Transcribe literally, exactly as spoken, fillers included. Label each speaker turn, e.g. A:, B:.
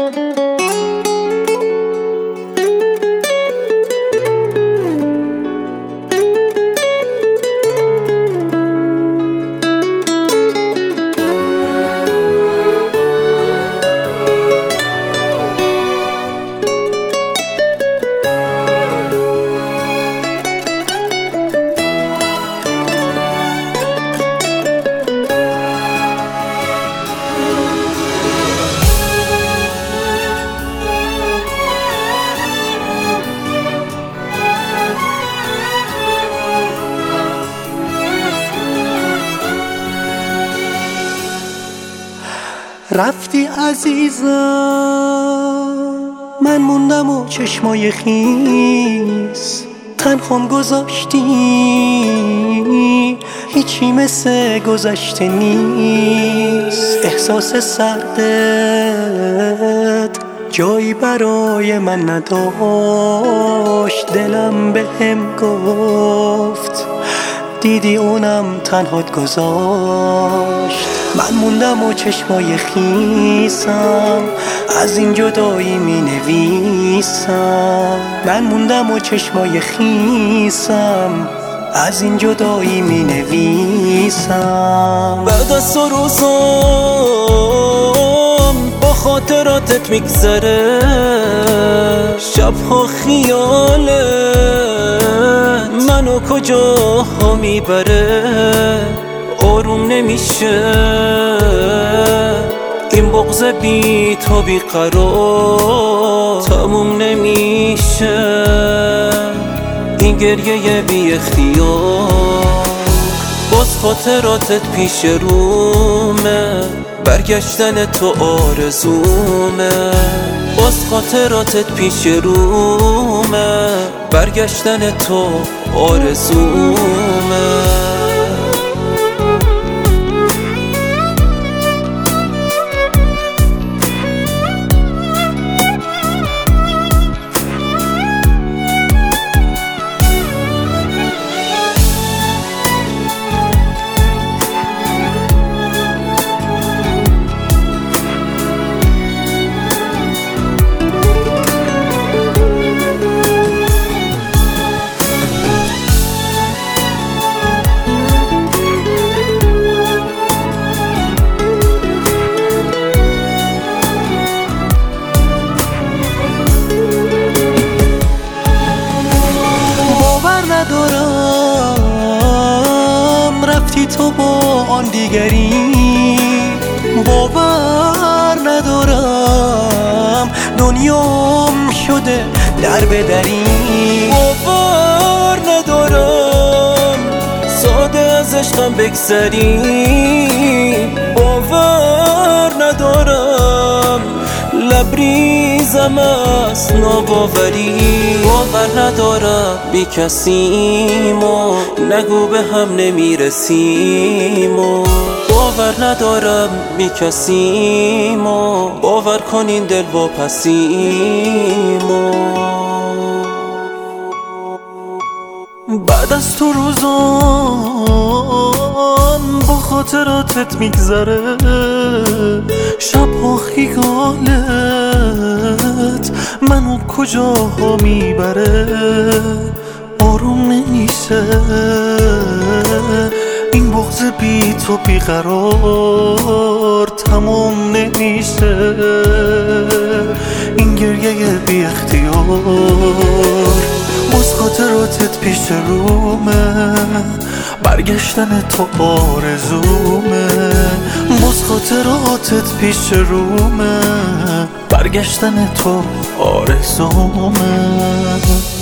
A: رفتی عزیزم، من موندم و چشمای خیس تنخم گذاشتی، هیچی مثل گذشته نیست. احساس سردت جایی برای من نداشت، دلم بهم گفت دیدی اونم تنهات گذاشت. من موندم و چشمای خیسم از این جدایی می نویسم. من موندم و چشمای خیسم از این جدایی می نویسم.
B: بعد از سه روزم با خاطراتت میگذره، شبها خیالت منو کجاها میبره. آروم نمیشه این بغض بی تو بی قرار، تموم نمیشه این گریه بی اختیار. باز خاطراتت پیش رومه، برگشتن تو آرزومه. باز خاطراتت پیش رومه، برگشتن تو آرزومه.
A: ندارم رفتی تو با آن دیگری، باور ندارم دنیام شده در بدری.
B: باور ندارم ساده از عشقم بگذری، باور ندارم لبریزم از ناباوری. باور ندارم بی کسیم و نگو به هم نمیرسیم و باور ندارم بی کسیم و باور کن این دل واپسیم و
A: بعد از تو روزان با خاطراتت میگذره، شبها خیالت منو کجاها میبره. آروم نمیشه این بغض بی تو بیقرار، تمام نمیشه این گریه بی اختیار. باز خاطراتت پیش رومه، برگشتن تو آرزومه. باز خاطراتت پیش رومه، برگشتن تو آرزومه.